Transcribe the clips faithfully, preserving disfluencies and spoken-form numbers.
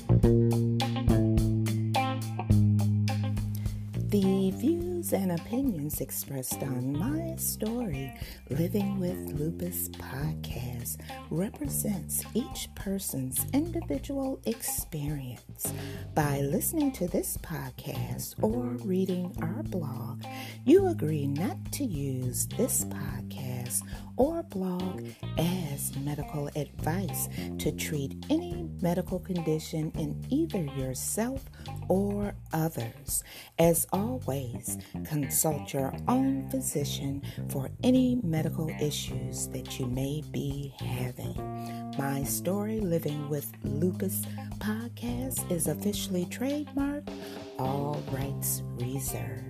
The views and opinions expressed on My Story Living with Lupus podcast represents each person's individual experience. By listening to this podcast or reading our blog, you agree not to use this podcast or blog as medical advice to treat any medical condition in either yourself or others. As always, consult your own physician for any medical issues that you may be having. My Story Living with Lupus podcast is officially trademarked, all rights reserved.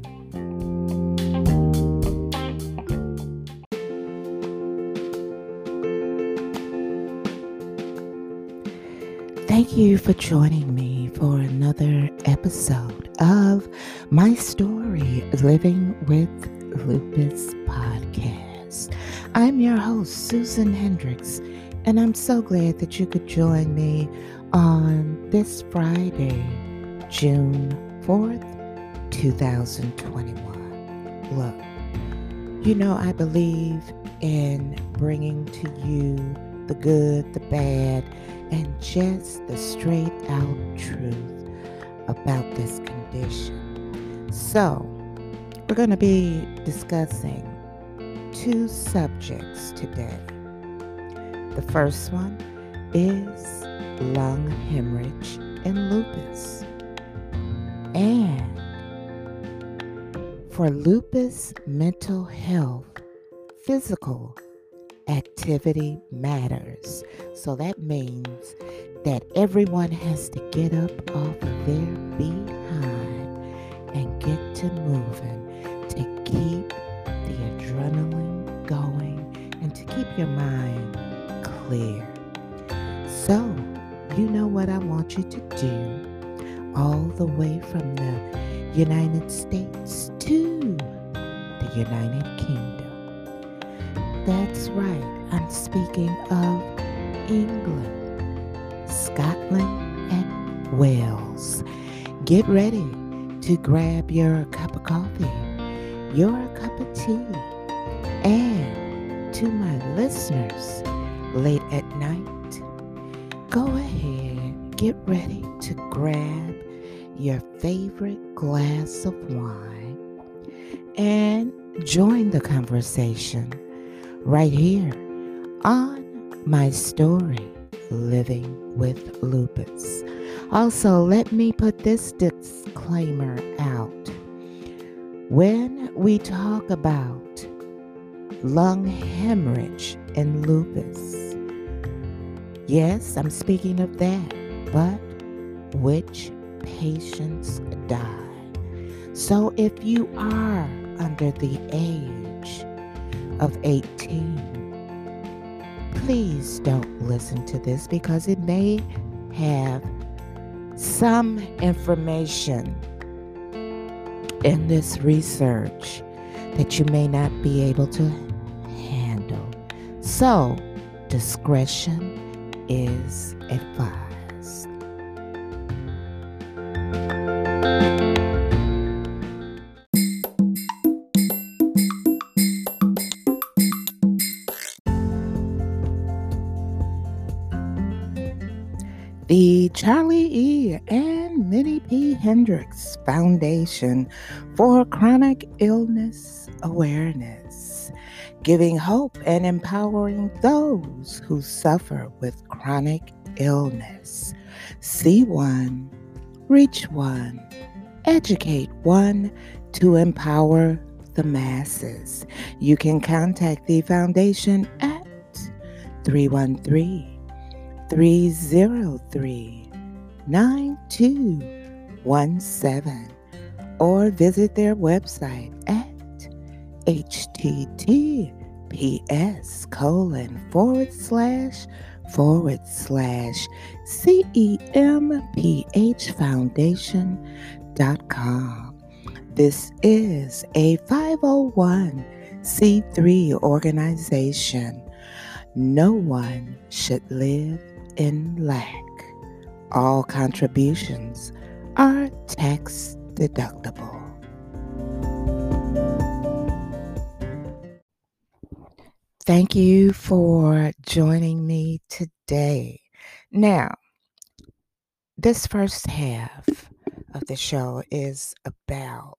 Thank you for joining me for another episode of My Story Living with Lupus podcast. I'm your host, Susan Hendricks, and I'm so glad that you could join me on this Friday, June fourth, twenty twenty-one. Look, you know I believe in bringing to you the good, the bad, and just the straight out truth about this condition. So, we're going to be discussing two subjects today. The first one is lung hemorrhage and lupus. And for lupus, mental health, physical activity matters. So that means that everyone has to get up off of their behind and get to moving to keep the adrenaline going and to keep your mind clear. So, you know what I want you to do all the way from the United States to the United Kingdom. That's right, I'm speaking of England, Scotland, and Wales. Get ready to grab your cup of coffee, your cup of tea, and to my listeners late at night, go ahead, get ready to grab your favorite glass of wine and join the conversation right here on My Story Living with Lupus. Also, let me put this disclaimer out. When we talk about lung hemorrhage and lupus, yes, I'm speaking of that, but which patients die. So if you are under the age of eighteen, please don't listen to this because it may have some information in this research that you may not be able to handle. So, discretion is advised. The Charlie E. and Minnie P. Hendricks Foundation for Chronic Illness Awareness, giving hope and empowering those who suffer with chronic illness. See one, reach one, educate one to empower the masses. You can contact the foundation at three one three, three zero three, nine two one seven or visit their website at https colon forward slash forward slash CEMPH foundation dot com. This is a five oh one c three organization. No one should live in lack All contributions are tax deductible. Thank you for joining me today. Now, this first half of the show is about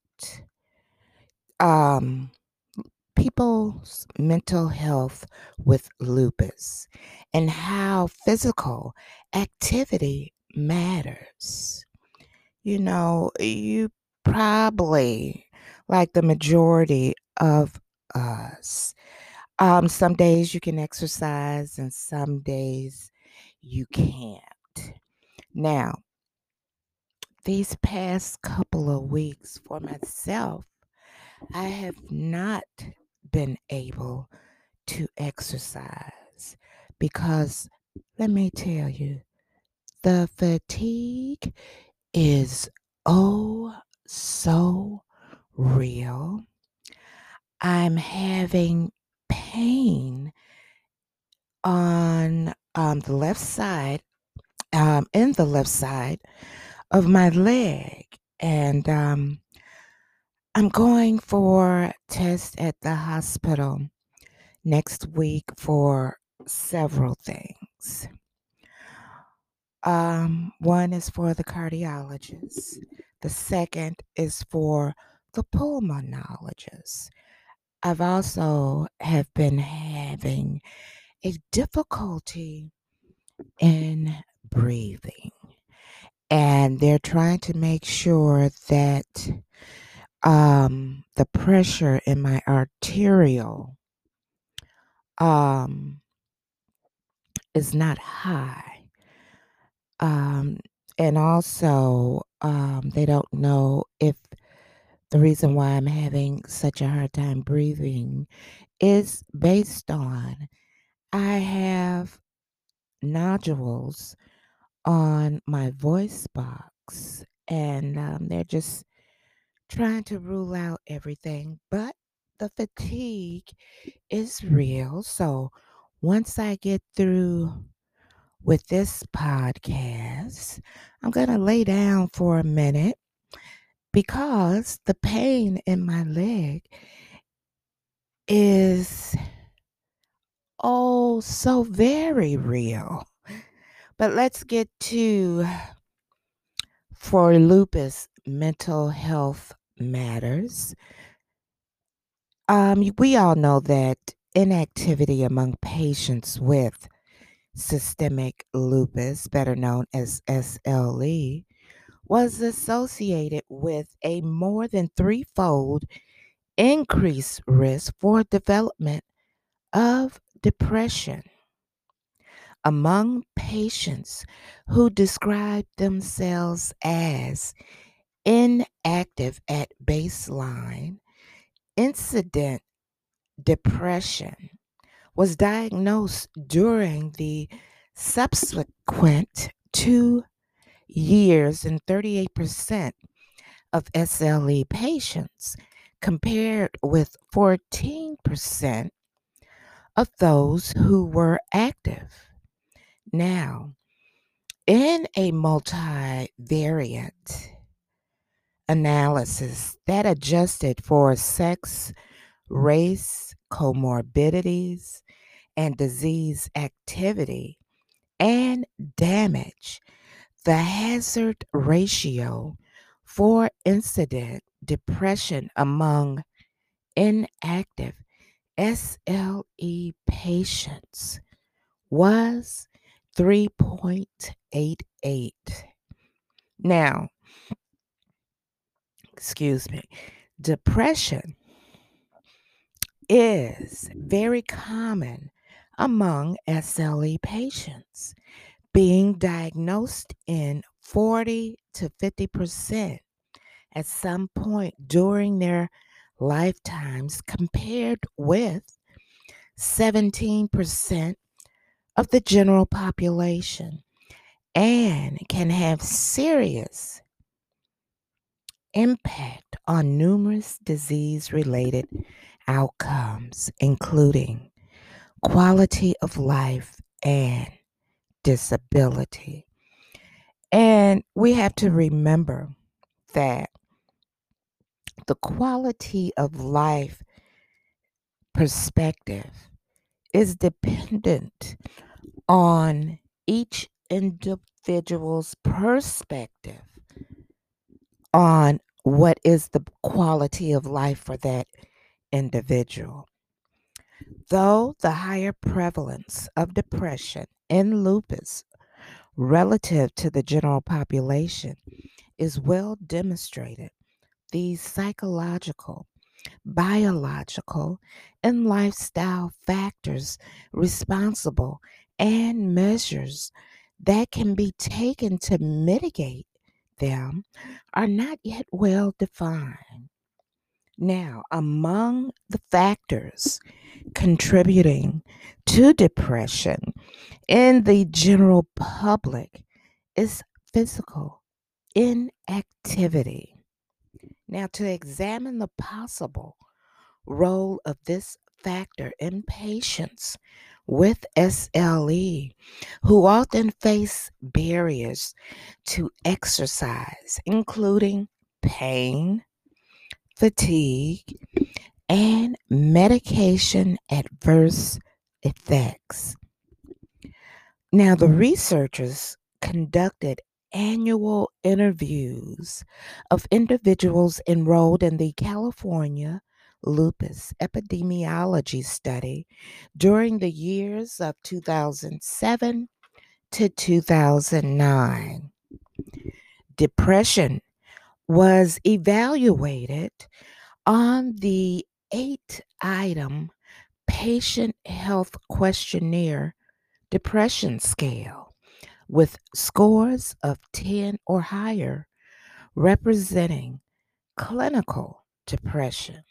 um, people's mental health with lupus and how physical activity matters. You know, you probably, like the majority of us, um, some days you can exercise and some days you can't. Now, these past couple of weeks for myself, I have not been able to exercise because let me tell you, the fatigue is oh so real. I'm having pain on um, the left side, um, in the left side of my leg. And um, I'm going for tests at the hospital next week for several things. Um, one is for the cardiologist. The second is for the pulmonologist. I've also have been having a difficulty in breathing, and they're trying to make sure that um, the pressure in my arterial um, is not high. Um, and also, um, they don't know if the reason why I'm having such a hard time breathing is based on I have nodules on my voice box, and um, they're just trying to rule out everything. But the fatigue is real. So once I get through with this podcast, I'm going to lay down for a minute because the pain in my leg is oh so very real. But let's get to for lupus mental health matters. Um, we all know that inactivity among patients with systemic lupus, better known as S L E, was associated with a more than threefold increased risk for development of depression among patients who describe themselves as inactive at baseline. Incident depression was diagnosed during the subsequent two years in thirty-eight percent of S L E patients, compared with fourteen percent of those who were active. Now, in a multivariate analysis that adjusted for sex, race, comorbidities, and disease activity and damage, the hazard ratio for incident depression among inactive S L E patients was three point eight eight. Now, excuse me, depression is very common among S L E patients, being diagnosed in forty to fifty percent at some point during their lifetimes, compared with seventeen percent of the general population, and can have serious impact on numerous disease-related outcomes, including quality of life and disability. And we have to remember that the quality of life perspective is dependent on each individual's perspective on what is the quality of life for that individual. Though the higher prevalence of depression in lupus relative to the general population is well demonstrated, these psychological, biological, and lifestyle factors responsible and measures that can be taken to mitigate them are not yet well defined. Now, among the factors contributing to depression in the general public is physical inactivity. Now, to examine the possible role of this factor in patients with S L E who often face barriers to exercise, including pain, fatigue, and medication adverse effects. Now, the researchers conducted annual interviews of individuals enrolled in the California Lupus Epidemiology Study during the years of two thousand seven to two thousand nine. Depression was evaluated on the eight item patient health questionnaire depression scale with scores of ten or higher representing clinical depression.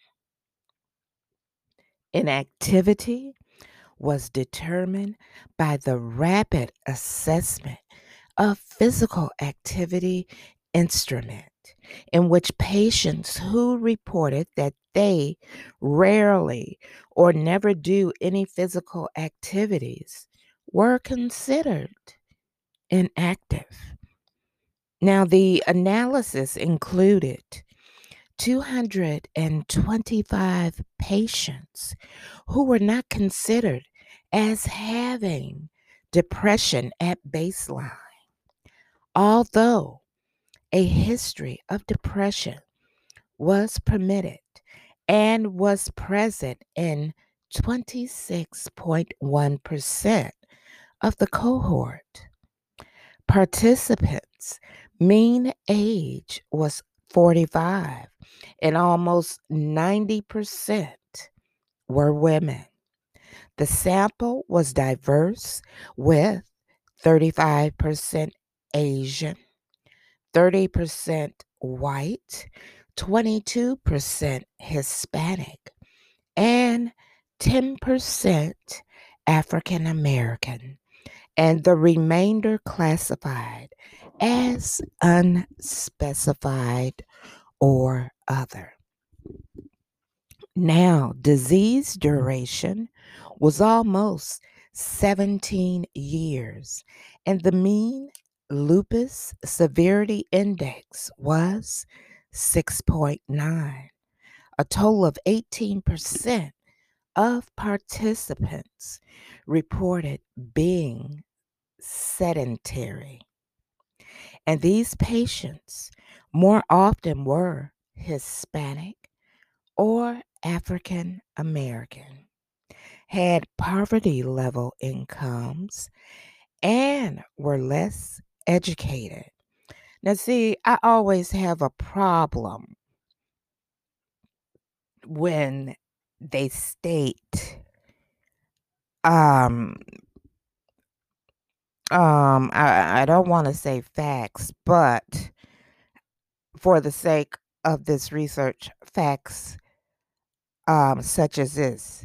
Inactivity was determined by the rapid assessment of physical activity instrument in which patients who reported that they rarely or never do any physical activities were considered inactive. Now, the analysis included two hundred twenty-five patients who were not considered as having depression at baseline, although a history of depression was permitted and was present in twenty-six point one percent of the cohort. Participants' mean age was forty-five, and almost ninety percent were women. The sample was diverse with thirty-five percent Asian, thirty percent white, twenty-two percent Hispanic, and ten percent African American, and the remainder classified as unspecified or other. Now, disease duration was almost seventeen years, and the mean lupus severity index was six point nine. A total of eighteen percent of participants reported being sedentary. And these patients more often were Hispanic or African American, had poverty level incomes, and were less educated. Now, see, I always have a problem when they state um um I, I don't want to say facts, but for the sake of this research, facts um such as this: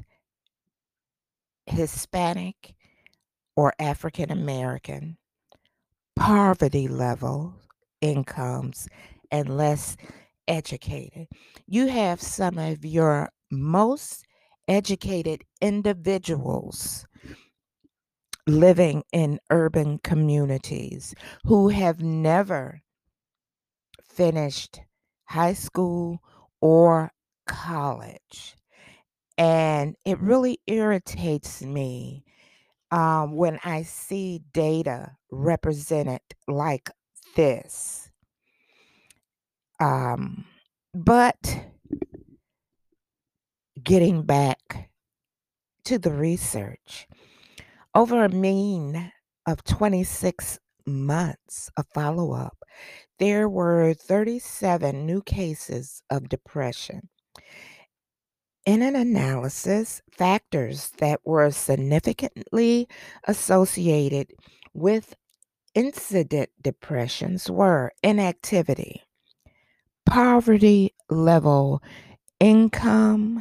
Hispanic or African American, poverty level incomes, and less educated. You have some of your most educated individuals living in urban communities who have never finished high school or college. And it really irritates me um, when I see data represented like this. Um, but getting back to the research, over a mean of twenty-six months of follow up, there were thirty-seven new cases of depression. In an analysis, factors that were significantly associated with incident depressions were inactivity, poverty level income,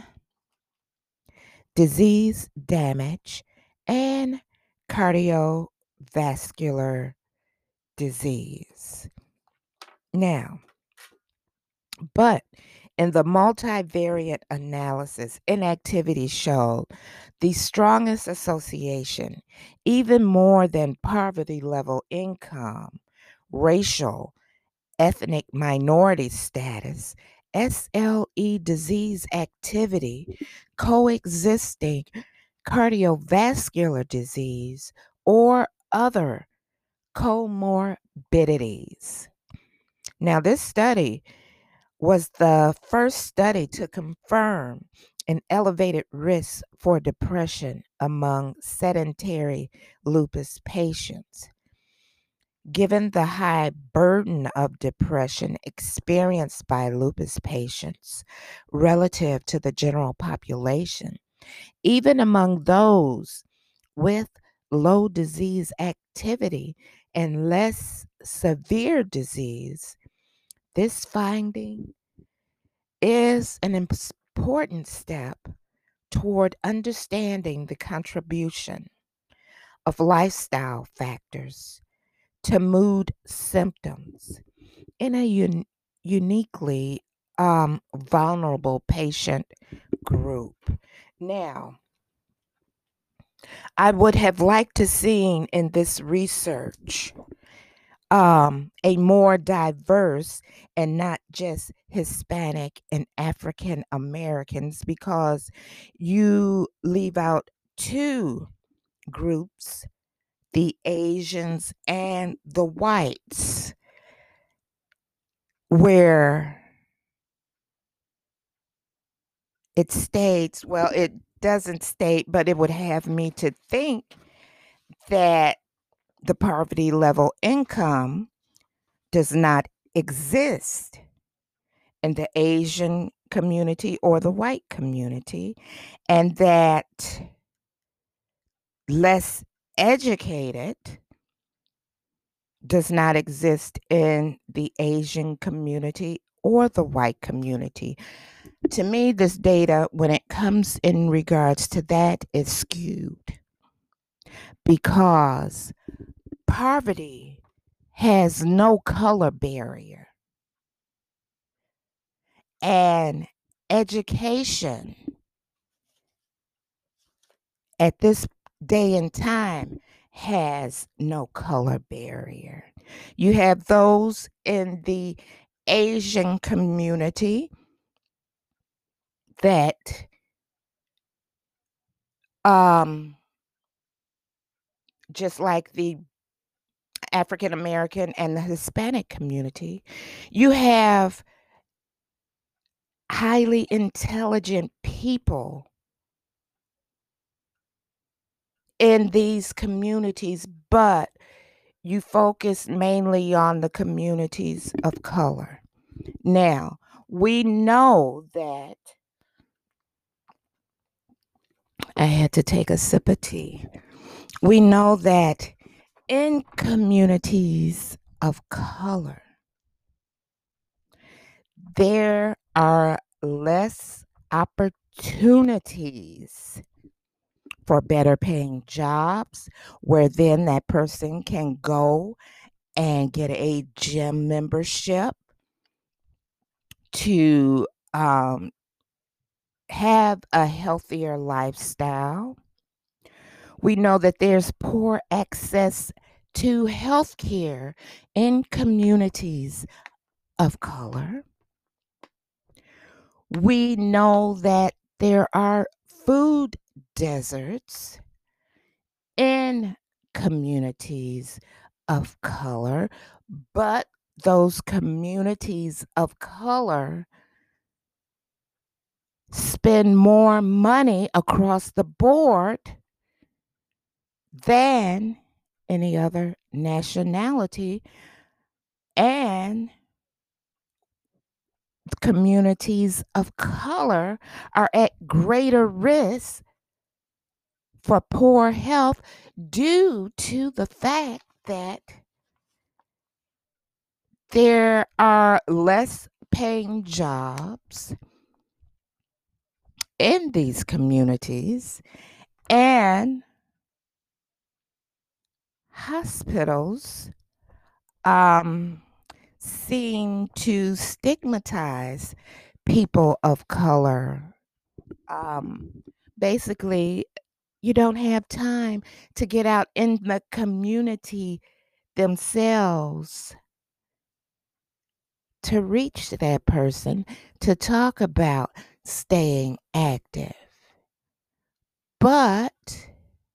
disease damage, and cardiovascular disease. Now, but in the multivariate analysis, inactivity showed the strongest association, even more than poverty level income, racial, ethnic minority status, S L E disease activity, coexisting cardiovascular disease, or other comorbidities. Now, this study was the first study to confirm an elevated risk for depression among sedentary lupus patients. Given the high burden of depression experienced by lupus patients relative to the general population, even among those with low disease activity and less severe disease, this finding is an important step toward understanding the contribution of lifestyle factors to mood symptoms in a un- uniquely um, vulnerable patient group. Now, I would have liked to seen in this research um, a more diverse and not just Hispanic and African Americans, because you leave out two groups, the Asians and the whites, where it states, well, it doesn't state, but it would have me to think that the poverty level income does not exist in the Asian community or the white community, and that less educated does not exist in the Asian community or the white community. To me, this data, when it comes in regards to that, is skewed because poverty has no color barrier, and education at this day and time has no color barrier. You have those in the Asian community that um just like the African American and the Hispanic community, you have highly intelligent people in these communities, but you focus mainly on the communities of color. Now, we know that I had to take a sip of tea. We know that in communities of color, there are less opportunities for better paying jobs, where then that person can go and get a gym membership to um, have a healthier lifestyle, We know that there's poor access to health care in communities of color. We know that there are food deserts in communities of color, but those communities of color spend more money across the board than any other nationality, and communities of color are at greater risk for poor health due to the fact that there are less paying jobs in these communities, and hospitals um, seem to stigmatize people of color. Um, basically, you don't have time to get out in the community themselves to reach that person to talk about staying active. But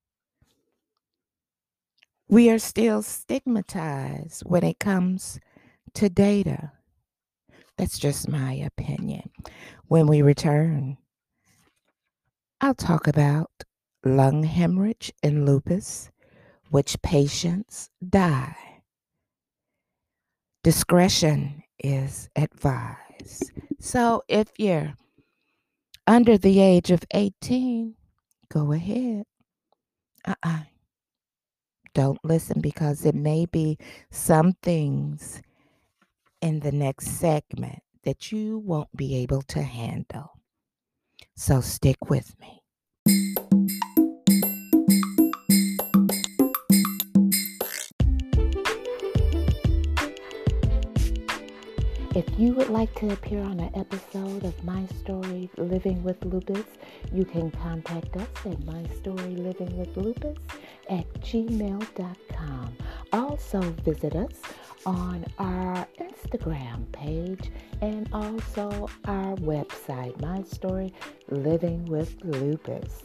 we are still stigmatized when it comes to data. That's just my opinion. When we return, I'll talk about lung hemorrhage and lupus, which patients die. Discretion is advised. So if you're under the age of eighteen, go ahead. Uh-uh. Don't listen, because it may be some things in the next segment that you won't be able to handle. So stick with me. If you would like to appear on an episode of My Story Living with Lupus, you can contact us at mystorylivingwithlupus at gmail dot com. Also visit us on our Instagram page and also our website, My Story Living with Lupus.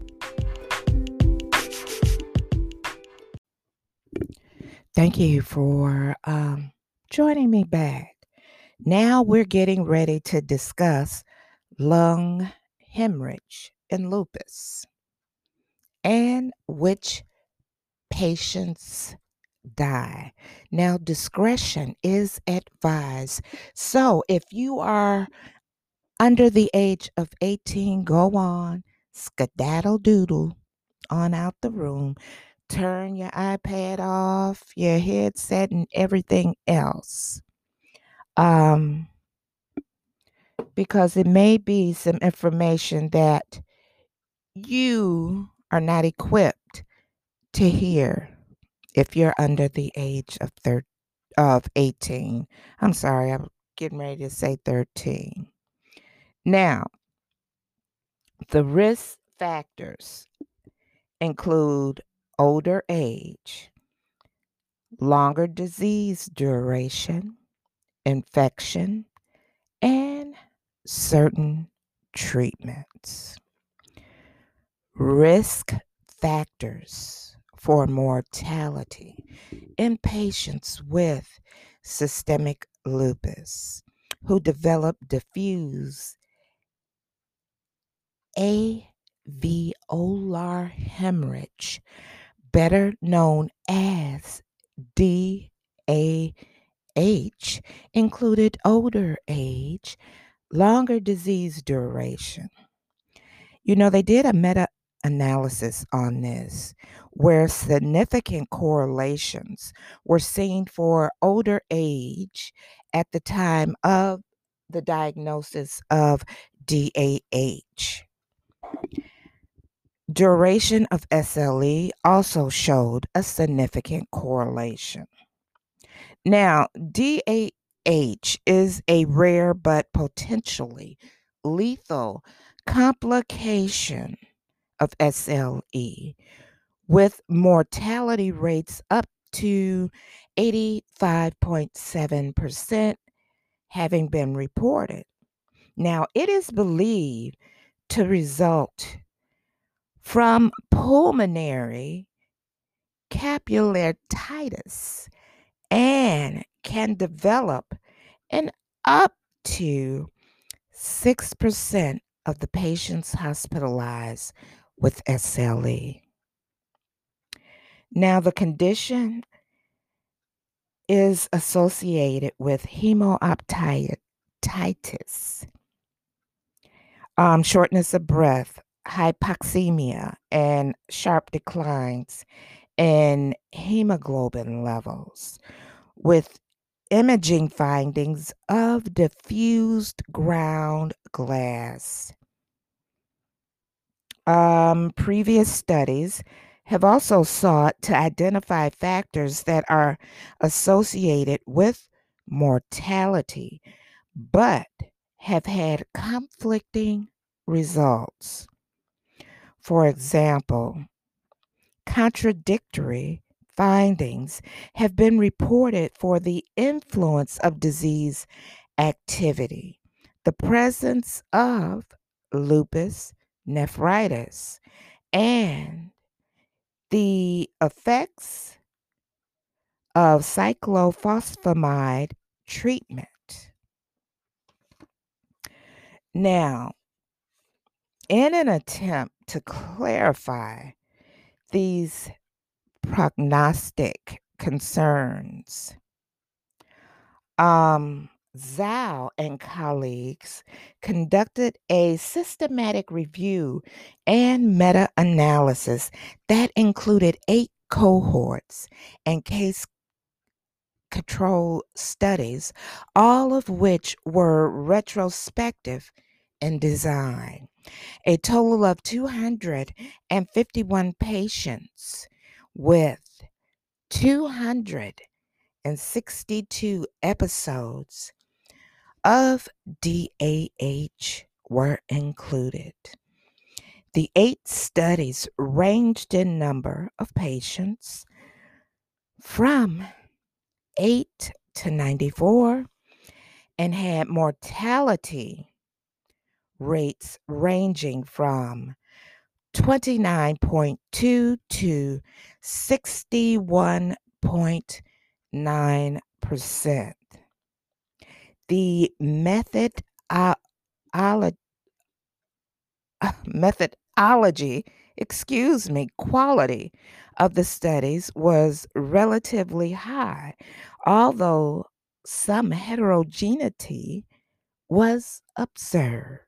Thank you for um, joining me back. Now we're getting ready to discuss lung hemorrhage and lupus and which patients die. Now, discretion is advised. So if you are under the age of eighteen, go on, skedaddle doodle on out the room, turn your iPad off, your headset, and everything else. Um, because it may be some information that you are not equipped to hear if you're under the age of thir- of eighteen. I'm sorry, I'm getting ready to say thirteen. Now, the risk factors include older age, longer disease duration, infection, and certain treatments. Risk factors for mortality in patients with systemic lupus who develop diffuse alveolar hemorrhage, better known as D A H, included older age, longer disease duration. You know, they did a meta analysis on this where significant correlations were seen for older age at the time of the diagnosis of D A H. Duration of S L E also showed a significant correlation. Now, D A H is a rare but potentially lethal complication of S L E, with mortality rates up to eighty-five point seven percent having been reported. Now, it is believed to result from pulmonary capillaritis and can develop in up to six percent of the patients hospitalized with S L E. Now, the condition is associated with hemoptysis, um, shortness of breath, hypoxemia, and sharp declines in hemoglobin levels, with imaging findings of diffused ground glass. Um, previous studies have also sought to identify factors that are associated with mortality, but have had conflicting results. For example, contradictory findings have been reported for the influence of disease activity, the presence of lupus nephritis, and the effects of cyclophosphamide treatment. Now, in an attempt to clarify these prognostic concerns, um, Zhao and colleagues conducted a systematic review and meta analysis that included eight cohorts and case control studies, all of which were retrospective in design. A total of two hundred fifty-one patients with two hundred sixty-two episodes of D A H were included. The eight studies ranged in number of patients from eight to ninety-four and had mortality rates ranging from twenty-nine point two to sixty-one point nine percent. The method uh, methodology, excuse me, quality of the studies was relatively high, although some heterogeneity was observed.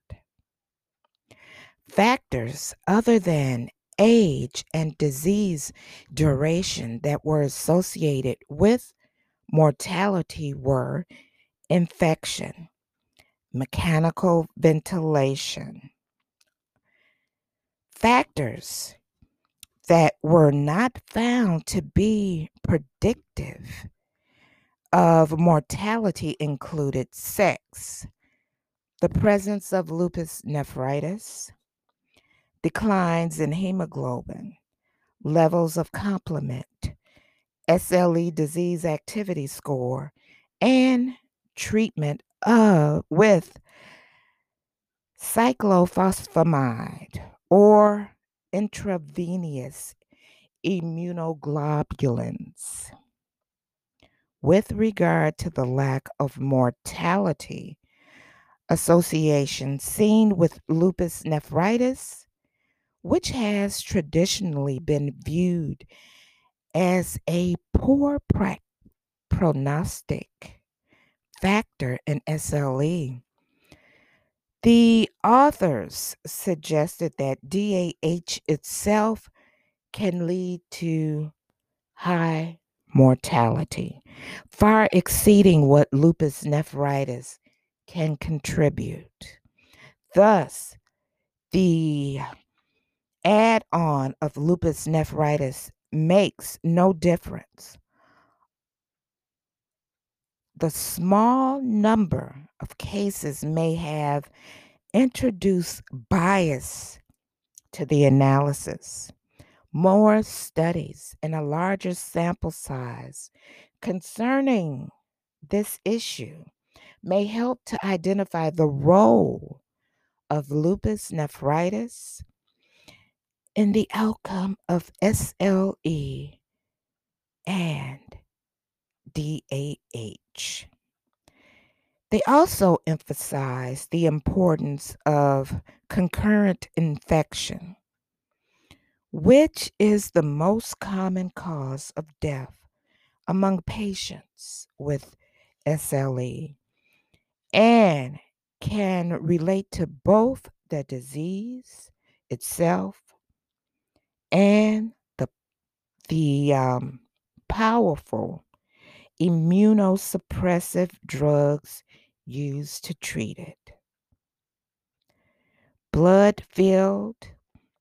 Factors other than age and disease duration that were associated with mortality were infection, mechanical ventilation. Factors that were not found to be predictive of mortality included sex, the presence of lupus nephritis, declines in hemoglobin, levels of complement, S L E disease activity score, and treatment of with cyclophosphamide or intravenous immunoglobulins. With regard to the lack of mortality association seen with lupus nephritis, which has traditionally been viewed as a poor pra- prognostic factor in S L E, the authors suggested that D A H itself can lead to high mortality, far exceeding what lupus nephritis can contribute. Thus, the add on of lupus nephritis makes no difference. The small number of cases may have introduced bias to the analysis. More studies and a larger sample size concerning this issue may help to identify the role of lupus nephritis in the outcome of S L E and D A H. They also emphasize the importance of concurrent infection, which is the most common cause of death among patients with S L E and can relate to both the disease itself and the, the um, powerful immunosuppressive drugs used to treat it. Blood filled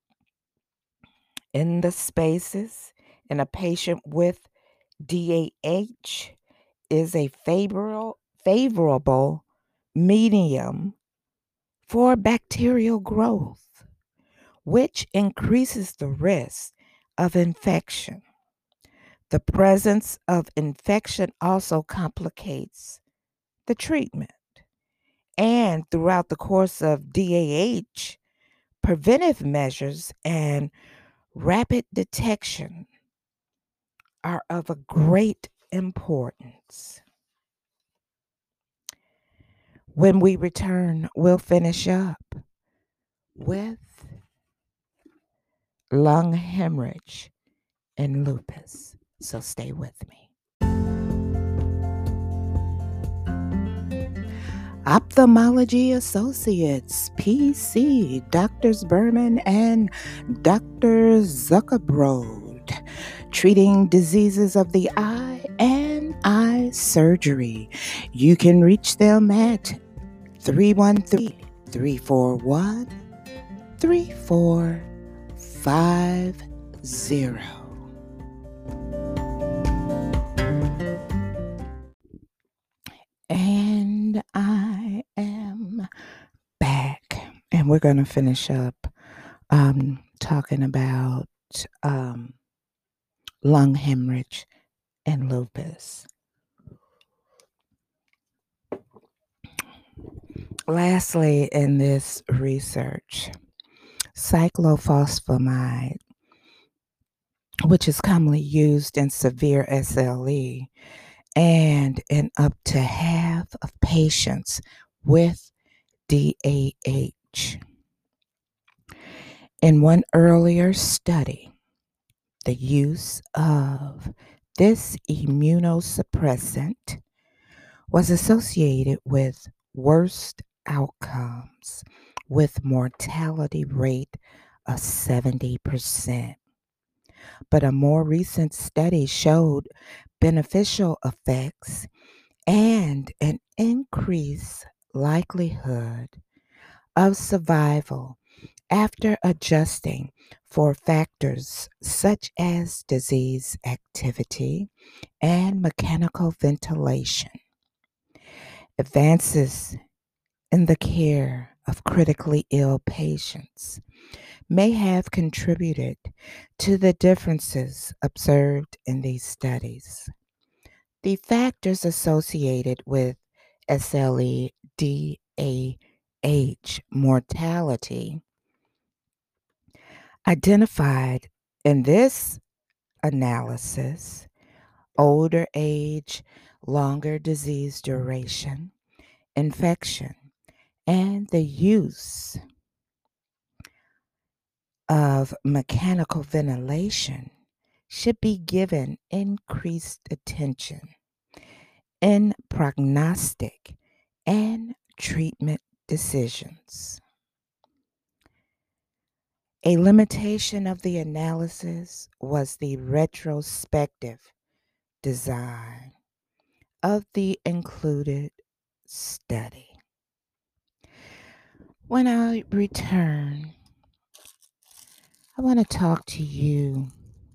in the spaces in a patient with D A H is a favorable, favorable medium for bacterial growth, which increases the risk of infection. The presence of infection also complicates the treatment. And throughout the course of D A H, preventive measures and rapid detection are of a great importance. When we return, we'll finish up with lung hemorrhage and lupus. So stay with me. Ophthalmology Associates, P C, Doctors Berman and Doctor Zuckerbrod, treating diseases of the eye and eye surgery. You can reach them at three one three, three four one, three four five zero. And I am back, and we're going to finish up um, talking about um, lung hemorrhage and lupus. Lastly, in this research, cyclophosphamide, which is commonly used in severe S L E and in up to half of patients with D A H. In one earlier study, the use of this immunosuppressant was associated with worst outcomes with mortality rate of seventy percent. But a more recent study showed beneficial effects and an increased likelihood of survival after adjusting for factors such as disease activity and mechanical ventilation. Advances in the care of critically ill patients may have contributed to the differences observed in these studies. The factors associated with S L E D A H mortality identified in this analysis: older age, longer disease duration, infection, and the use of mechanical ventilation should be given increased attention in prognostic and treatment decisions. A limitation of the analysis was the retrospective design of the included study. When I return, I want to talk to you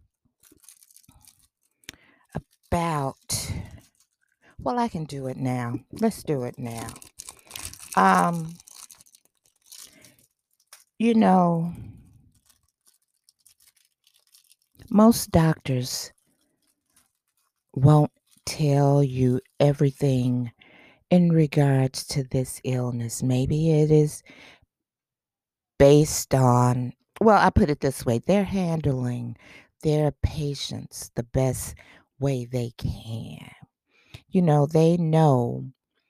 about, well, I can do it now. Let's do it now. Um, you know, Most doctors won't tell you everything in regards to this illness. Maybe it is based on, well, I put it this way, they're handling their patients the best way they can. You know, they know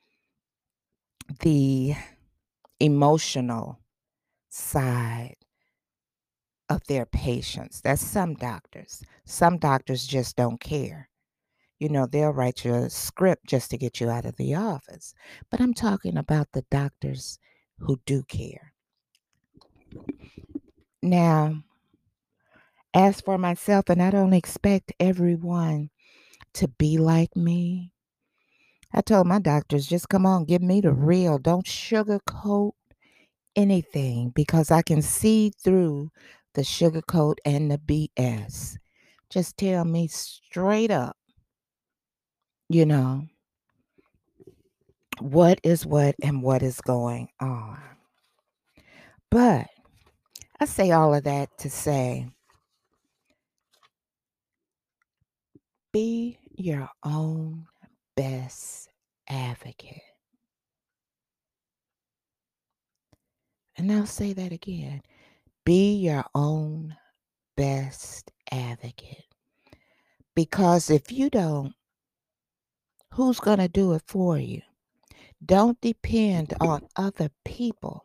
the emotional side of their patients. That's some doctors. Some doctors just don't care. You know, they'll write you a script just to get you out of the office. But I'm talking about the doctors who do care. Now, as for myself, and I don't expect everyone to be like me, I told my doctors, just come on, give me the real. Don't sugarcoat anything because I can see through the sugarcoat and the B S. Just tell me straight up, you know, what is what and what is going on. But I say all of that to say, be your own best advocate. And I'll say that again. Be your own best advocate. Because if you don't, who's going to do it for you? Don't depend on other people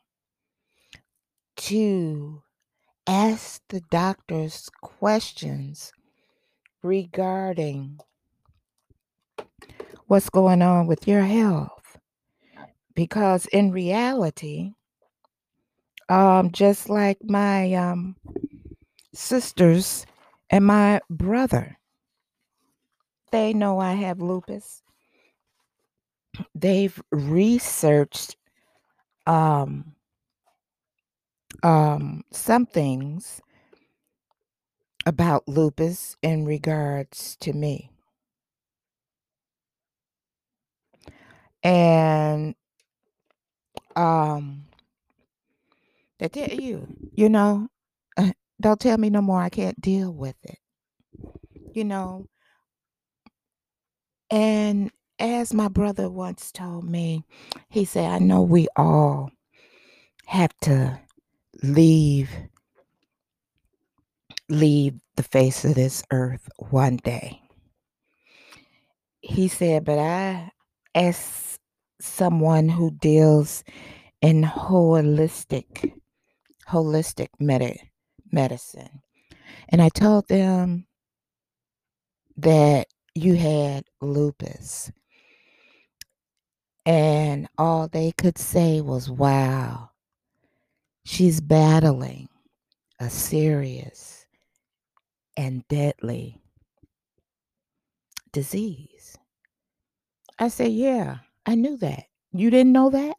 to ask the doctors questions regarding what's going on with your health. Because in reality, um, just like my um, sisters and my brother, they know I have lupus. They've researched um, um, some things about lupus in regards to me. And um, they tell you, you know, uh, don't tell me no more. I can't deal with it. You know, and as my brother once told me, he said, I know we all have to leave leave the face of this earth one day. He said, but I, as someone who deals in holistic holistic med- medicine, and I told them that you had lupus, and all they could say was, wow, she's battling a serious and deadly disease. I said, yeah, I knew that. You didn't know that?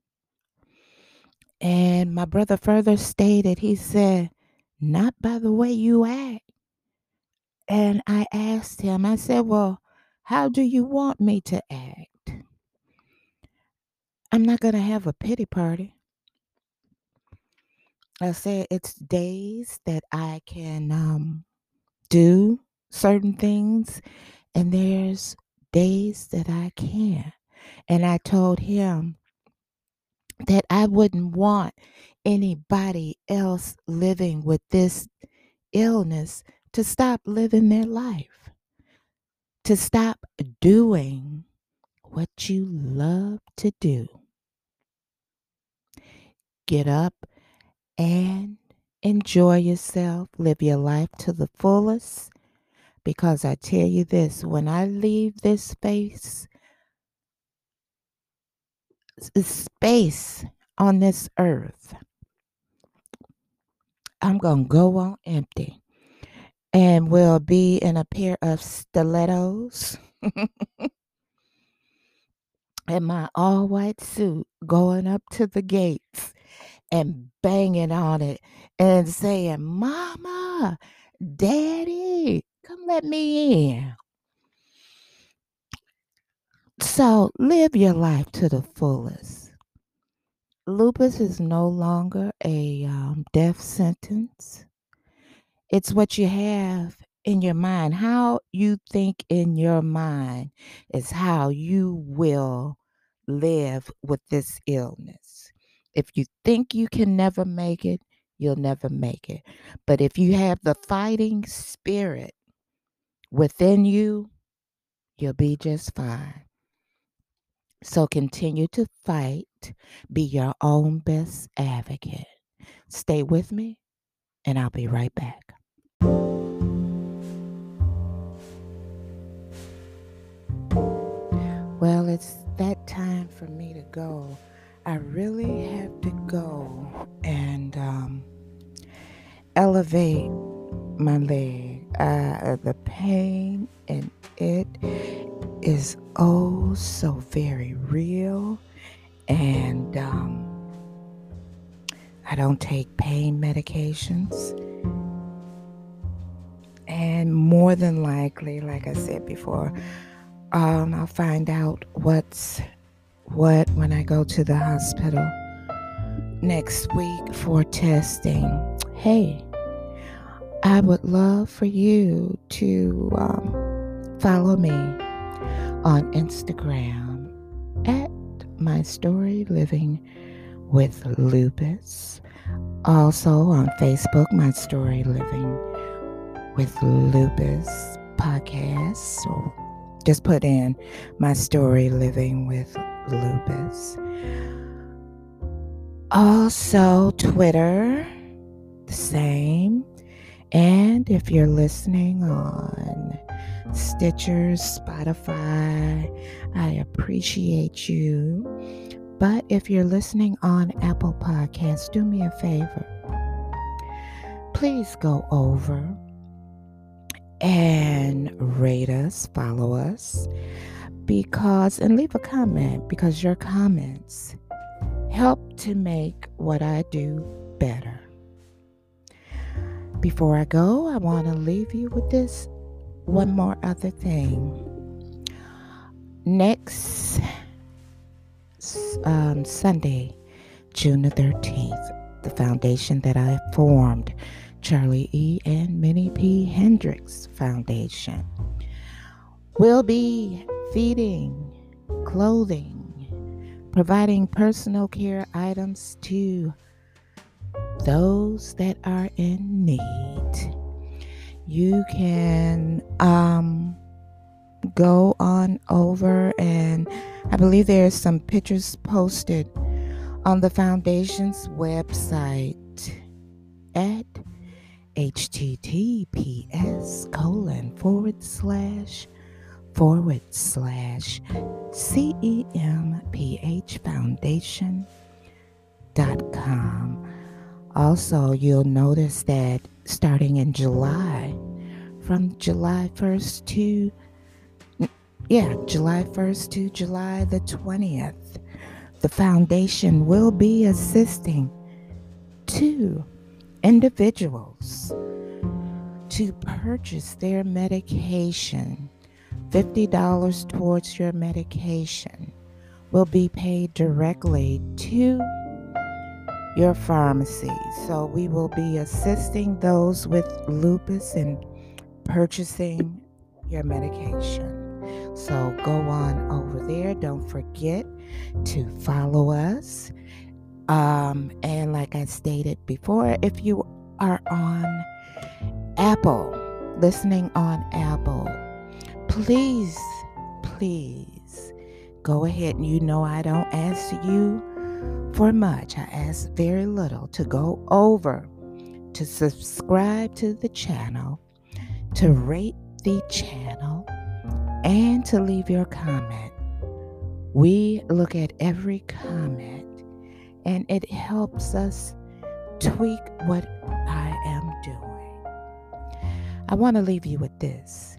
And my brother further stated, he said, not by the way you act. And I asked him, I said, well, how do you want me to act? I'm not going to have a pity party. I said, it's days that I can um, do certain things, and there's days that I can't. And I told him that I wouldn't want anybody else living with this illness to stop living their life, to stop doing what you love to do. Get up and enjoy yourself, live your life to the fullest. Because I tell you this, when I leave this space, space on this earth, I'm going to go on empty and will be in a pair of stilettos and my all white suit going up to the gates and banging on it and saying, Mama, Daddy, come let me in. So live your life to the fullest. Lupus is no longer a um, death sentence. It's what you have in your mind. How you think in your mind is how you will live with this illness. If you think you can never make it, you'll never make it. But if you have the fighting spirit within you, you'll be just fine. So continue to fight. Be your own best advocate. Stay with me, and I'll be right back. Well, it's that time for me to go. I really have to go and um, elevate my leg. Uh, the pain in it is oh so very real. And um, I don't take pain medications. And more than likely, like I said before, um, I'll find out what's what when I go to the hospital next week for testing. Hey, I would love for you to um, follow me on Instagram at My Story Living with Lupus. Also on Facebook, My Story Living with Lupus podcast. So just put in My Story Living with Lupus. Also Twitter, the same. And if you're listening on Stitcher, Spotify, I appreciate you. But if you're listening on Apple Podcasts, do me a favor. Please go over and rate us, follow us, because, and leave a comment, because your comments help to make what I do better. Before I go, I want to leave you with this one more other thing. Next um, Sunday, June the thirteenth, the foundation that I formed, Charlie E. and Minnie P. Hendricks Foundation, will be feeding, clothing, providing personal care items to those that are in need. You can um, go on over, and I believe there's some pictures posted on the foundation's website at https colon forward slash forward slash cemph foundation dot com. Also, you'll notice that starting in July, from July first to, yeah, July first to July the twentieth, the foundation will be assisting two individuals to purchase their medication. fifty dollars towards your medication will be paid directly to your pharmacy. So we will be assisting those with lupus in purchasing your medication. So go on over there. Don't forget to follow us. Um, and like I stated before, if you are on Apple, listening on Apple, please, please go ahead. And you know I don't ask you for much. I ask very little to go over to subscribe to the channel, to rate the channel, and to leave your comment. We look at every comment, and it helps us tweak what I am doing. I want to leave you with this,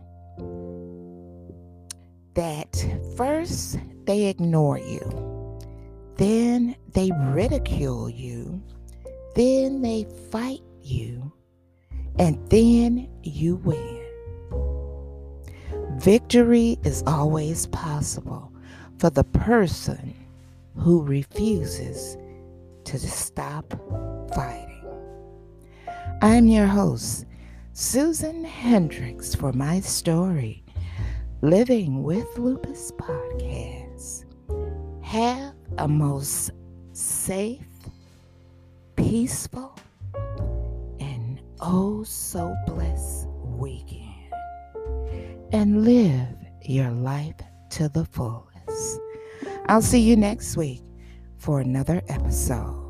that first they ignore you, then they ridicule you, then they fight you, and then you win. Victory is always possible for the person who refuses to stop fighting. I'm your host, Susan Hendricks for my story, Living with Lupus podcast. Have a most safe, peaceful, and oh so blessed weekend. And live your life to the fullest. I'll see you next week for another episode.